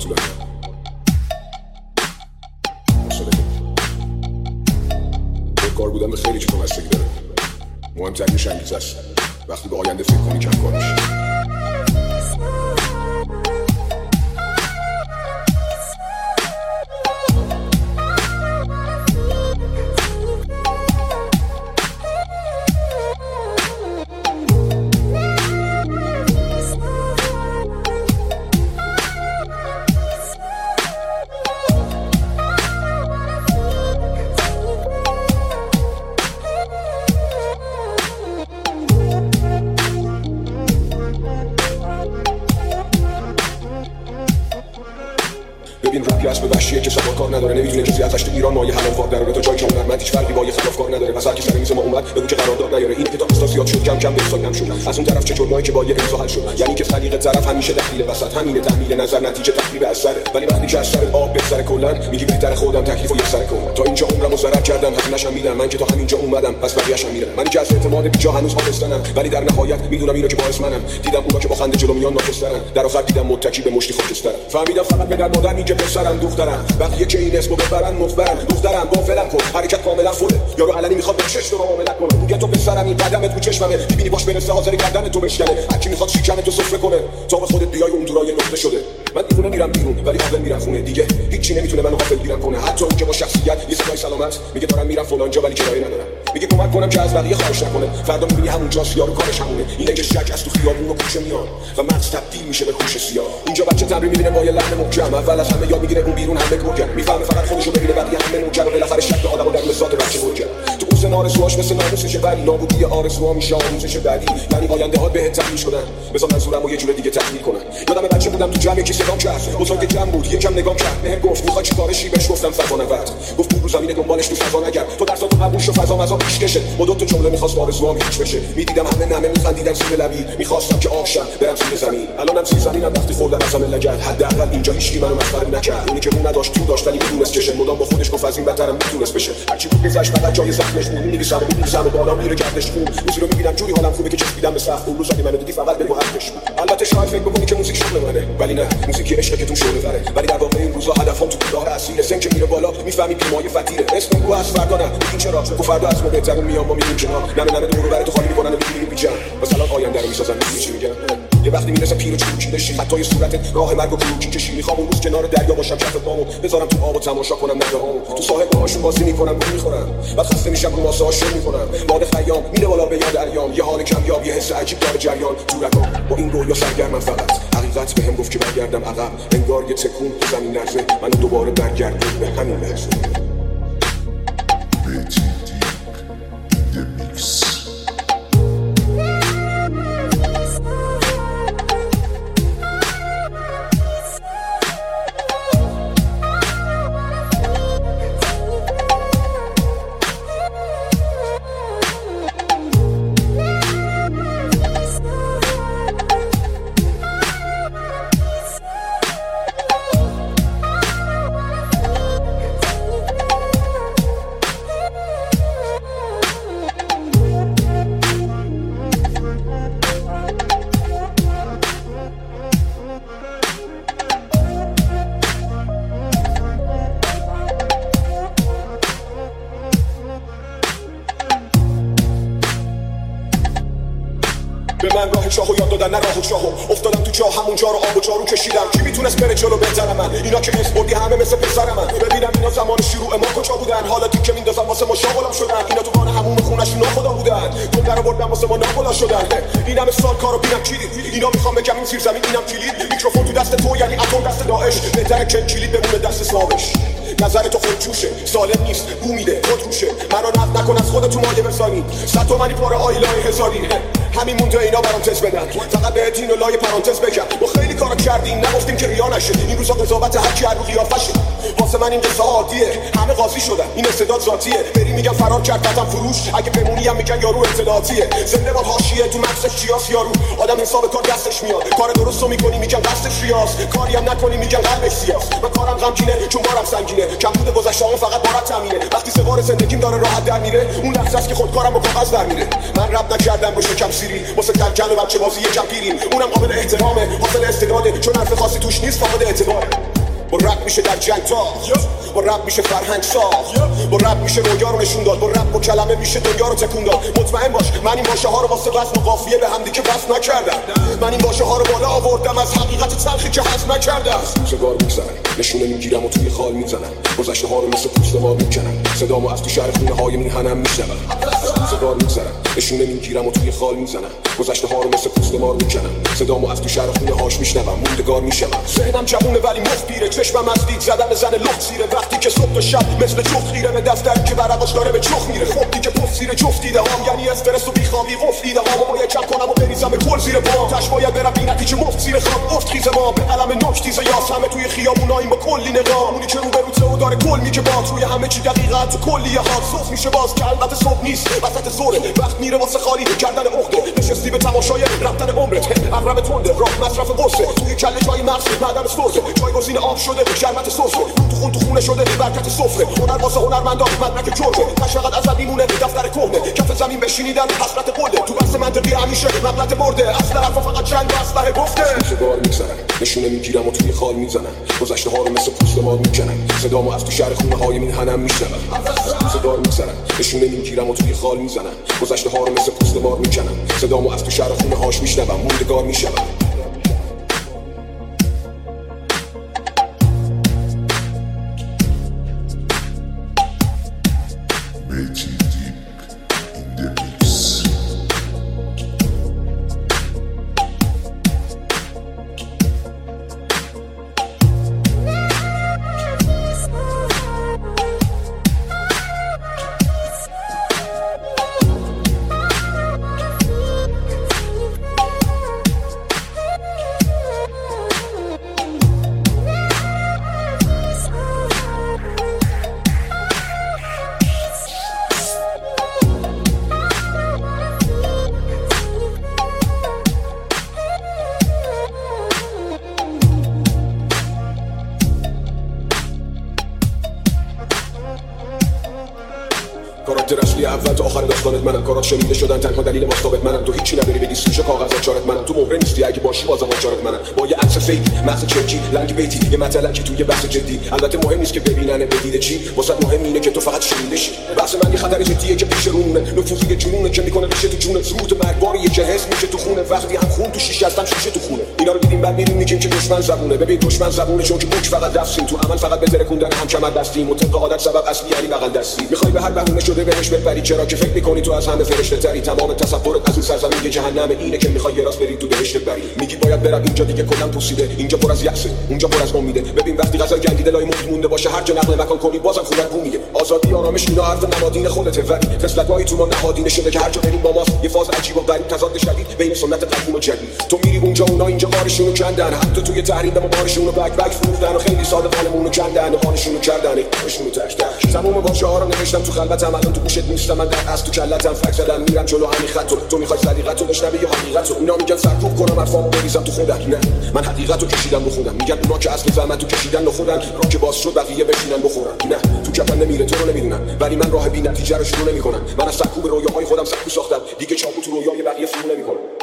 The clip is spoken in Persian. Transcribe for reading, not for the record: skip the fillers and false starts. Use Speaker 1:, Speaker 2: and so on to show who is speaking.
Speaker 1: طولانی. کار بودن به خیلی چیزا بستگی داره. مهمترینش انگیزه است. وقتی به آینده فکر کنی کم کار میشه. ببین رپی اسب وحشیه که سوار کار نداره، نمیتونه کسی ازش تو ایران مایه حلال وار دراره. تو جایی که هنرمند هیچ فرقی با یه خلافکار نداره. مثلا که سر میز ما اومد بگو که قرارداد نیاره. این کتاب استا زیاد شد کم کم به ساینم شد. از اون طرف چه جرمایی که با یه امضا حل شد. یعنی که خلیق طرف همیشه دخیل وسط، همینه تحمیل نظر نتیجه تخریب اثره. ولی وقتی که از سر آب بگذره کلا میگی بهتره خودم تکلیفو یک سر کنم. تا اینجا عمرمو ضرر کردم، هزینه‌شم میدم. من که تا همینجا اومدم پس بقیه‌شم میرم. من که از اعتماد بیجا هنوز آبستنم، ولی در نهایت میدونم اینو که باعث منم. دیدم اونا که با خنده جلو میان ناکسترن، در آخر دیدم متکی به مشتی خاکسترن. فهمیدم فقط پدر مادر میگه پسرم دخترم، بقیه که این اسمو ببرن مفبرن. دخترم با فلم کن حرکت کاملا فوله، یارو علنی میخواد به چش تو معاملت کنه. میگه تو پسرم این قدمت رو چشممه، میبینی باش برسه حاضر گردن تو بشکنه. هر کی میخواد شیکن تو سفره کنه تا با خودت بیای اون دورای نقطه شده. من دیوونه میرم بیرون ولی عاقل میرم خونه، دیگه هیچی نمیتونه منو غافل گیرم کنه. حتی اون که با شخصیت یه صدای سلامت میگه دارم میرم فلان جا ولی کرایه ندارم. میگه کمک کنم که از بقیه خواهش نکنه. فردا میبینی همونجاست یارو کارش همونه. این لنگ شک از تو خیابون و کوچه میان و مغز تبدیل میشه به خوش سیاه. اینجا بچه تمرین میبینه با یه لحن محکم، اول از همه یاد میگیره اون بیرون همه گرگن. میفهمه فقط خودشو ببینه بقیه همه نوکر و بالاخره شک به آدمو در ذات بچه گرگن. تو اون سن آرزوهاش مثل ناموسشه ولی نابودی آرزوها میشه آموزش بعدی. یعنی آینده ها بهت تحمیل شدن، بذار منظورمو یه جور دیگه تحلیل کنم. یادم بچه بودم تو جمع یکی صدام کرد، بزرگ جمع بود یکم نگاه کرد، بهم گفت میخوای چیکارشی؟ بهش گفتم فضا نورد. گفت رو زمین دنبالش تو فضا نگرد، تو درساتو قبول شو فضا مزا پیشکشه. با دو تا جمله میخواست آرزوام هیچ بشه. میدیدم همه نمه میخندیدن زیر لبی، میخواستم که آبشم برم زیر زمین. الانم زیر زمینم وقتی خوردم از همه لگد. حداقل اینجا هیچکی منو مسخره نکرد. اونی که رو نداشت تو داشت ولی میدونست چشه. مدام با خودش گفت از این بدترم میتونست بشه. هرچی بود گذشت فقط جای زخمش بود. میگیسم و میگیسم و بالا میره گردش خون. روزی رو میبینم جوری حالم خوبه که چسبیدم به سقف. اون روزا که منو دیدی فقط بگو حرفش بود. البته شاید فکر بکنی که موزیک شغل منه، ولی نه، موزیک عشقه که تو شغل بره. ولی در واقع این روزا هدفم تو راه اصیل سن که میره بالا میفهمی بیمای فتیره. اسم رو از فردا نه این چرا تو فردا از ما بهترون میام ما میریم کنار. نه دور رو تو خالی میکنن و میگیریم بیجا. مثلا آینده رو میسازن چی میگن. یه وقتی میرسه پیر و چروکی بشی، خطای صورتت راه مرگ و کلوکی کشی. میخوام اون روز کنار دریا باشم کف پامو بذارم تو آب و تماشا کنم نگاهامو. تو ساحل باهاشون بازی میکنم گول میخورم، بعد خسته میشم رو ماسه هاشون میکنم. باد خیام میره بالا به یاد ایام، یه حال کمیاب یه حس عجیب داره جریان تو رگام. با این رویا سرگرمم فقط حقیقت بهم گفت که برگردم عقب. انگار یه تکون تو زمین لرزه منو دوباره برگردون به همین لحظه. به من راه چاهو یاد دادن، نه راه چاهو افتادم تو چاه، همونجا رو آب و جارو کشیدم. کی میتونست بره جلو بهتر من؟ اینا که اسپوردی همه مثل پسر من. ببینم اینا زمان شروع ما کجا بودن، حالا تو که میندازم واسه ما شاغلم شدن. اینا تو وان همون خونه‌شون ناخدا بودن، دم در آوردن واسه ما ناخدا شدن. اینم سال کارو بینم کلید، اینا میخوام بگم این زیر زمین اینم کلید. میکروفون تو دست تو یعنی اتم دست داعش، بهتره که کلید بمونه دست صابش. نظر تو خودجوشه، سالم نیست، بو میده، خود روشه. منو نقد نکن از خودت تو مایه بزنی. 100 تومانی پاره آیلای هزاری. همین مونده اینا برام تست بدن، فقط بهت اینو لای پرانتز بگم. ما خیلی کارا کردیم نگفتیم که ریا نشه. این روزا قضاوت هر کی هر رو قیافشه. واسه من این قصه عادیه، همه قاضی شدن، این استعداد ذاتیه. بری میگم فرار کرد قطعا فروش، اگه بمونی هم میگن یارو اطلاعاتیه. زنده باد حاشیه تو مغزش چیاس یارو. آدم حساب کار دستش میاد، کار درستو میکنی میگن قصدش ریاض، کاری هم نکنی میگن قلبش سیاس. من کارم غمگینه چون بارم سنگینه، کمبود گذشته‌ام فقط بارت تامینه. وقتی سوار زندگیم داره راحت در میره، اون لحظه است که خودکارم با کاغذ در میره. من رب نکردم رو شکم سیری، واسه ترکن و بچه بازی یکم پیریم. اونم قابل احترامه، حاصل استعداده، چون حرف خاصی توش نیست فقط اعتباره. با رپ میشه در جنگ تا با رپ میشه فرهنگ ساخت با رپ میشه رویا رو نشون داد با رپ و کلمه میشه دنیا رو تکون داد. مطمئن باش من این واژه ها رو واسه وزن و قافیه به هم دیگه وصل نکردم. من این واژه ها رو بالا آوردم از حقیقت تلخی که هضم نکردم. روزگار میگذرن نشونه میگیرم و توی خال میزنم. گذشته ها رو مثل پوست ما میکنم. صدامو از تو شهر خونه های میهنم میشنوم. روزگار میگذرن نشونه میگیرم و توی خال میزنم. گذشته ها رو مثل پوست ما میکنم. صدامو از تو شهر خونه هاش میشنوم. موندگار میشم. ذهنم جوونه ولی مخ پیره. چشمم از دید زدن زن لخت سیره. وقتی که صبح و شب مثل جفت خیره به دفتر که برقش داره به چخ میره. خب دیگه پف زیر جفت دیده هم یعنی استرس و بیخوابی قفل دیده هم باید کم کنم و بریزم به کل زیر پام. تاش باید برم بی نتیجه مفت زیر خواب افت خیز ما به علم نوک تیز یاس همه توی خیابوناییم با کلی نقام. اونی که رو به رو داره کل میگه با توی همه چی دقیقاً تو کلیه ها صبح میشه باز که البته صبح نیست وسط زوره. وقت میره واسه خالی کردن عقده نشستی به تماشای رفتن عمرت. اقرب تنده راه مصرف قصه توی کله جای مغز معدن سرفه جایگزین آب شده شربت سرفه تو خونه شده برکت سفره. هنر واسه هنرمندان مدرک جرمه. مشقت ازت میمونه دفتر کهنه. کف زمین بشینیدن حسرت قله. تو بحث منطقی همیشه مغلط برده. اصل حرفا فقط جنگ و اسلحه گفته. روزگار میگذرن نشونه میگیرم و توی خال میزنم. گذشته ها رو مثل پوست ما میکنم. صدامو از تو شهر خونه های میهنم میشنوم. روزگار میگذرن نشونه میگیرم و توی خال میزنم. گذشته ها رو مثل پوست ما میکنم. صدامو از تو شهر خونه هاش میشنوم. موندگار میشم. کاراکتر اصلی اول تا آخر داستانت منم. کارات شنیده شدن تنها دلیل مستابت منم. تو هیچی نداری بگی سوژه کاغذ چارت منم. تو مهره نیستی اگه باشی بازم چارت منم. با یه عکس فیک مغز چرکی لنگ بیتی یه مطلقی توی بحث جدی. البته مهم نیست که ببینن بدیده چی واسه مهم اینه که تو فقط شنیده شی. بحث من یه خطر جدیه که پیش رونه. نفوذی جنونه که میکنه ریشه تو جون. سقوط مرگباریه که حس میشه تو خونه. وقتی هم خون تو شیشه هستم شیشه تو خونه. اینا رو دیدیم بعد میدونی که دشمن زبونه. ببین دشمن زبونه چون که بوک فقط دستیم. تو عمل فقط به ترکوندن هم کمر دستیم. مطلق عادت سبب اصلی یعنی بغل دستی. میخوای به هر بهونه شده بهش بپری. چرا که فکر میکنی تو از همه فرشته تری. تمام تصورت از این سرزمین جهنم اینه که میخوای یه راست بری تو بهشت بری. میگی باید برم اینجا دیگه کلا پوسیده. اینجا پر از یأسه اونجا پر از امیده. ببین وقتی غزل گندیده لای موت مونده باشه هر جا نقل مکان کنی بازم خودت بو میگه. آزادی آرامش اینا حرف نمادین خودته ولی فسلت‌های تو ما نهادینه شده که هر جا بریم با ماست. یه فاز عجیب و غریب تضاد شدید بین سنت قدیم و جدید. تو میری اونجا اونا اینجا بارشونو کندن. حتی توی تحریم ما بارشونو بک فروختن و خیلی ساده حالمونو کندن و حالشونو کردن. خودشونو تک تک تمام واژه‌ها رو نوشتم تو خلوتم. الان تو گوشت نیستم من از تو کلتم. فکر زدم میرم جلو همین خط. تو میخوای صدیقتو بشنوی یا حقیقتو. اینا میگن سرکوب کنم حرفامو بریزم تو خودت. نه من حقیقتو کشیدم رو خودم. میگن اونا که اصل زحمتو کشیدن رو خودن. راه که باز شد بقیه بشینن بخورن. نه تو کفن نمیره تو رو نمیدونن ولی من راه بی نتیجه رو شروع نمیکنم. من از سرکوب رویاهای خودم سرکوب ساختم. دیگه چاقو تو رویای بقیه فرو نمیکنم.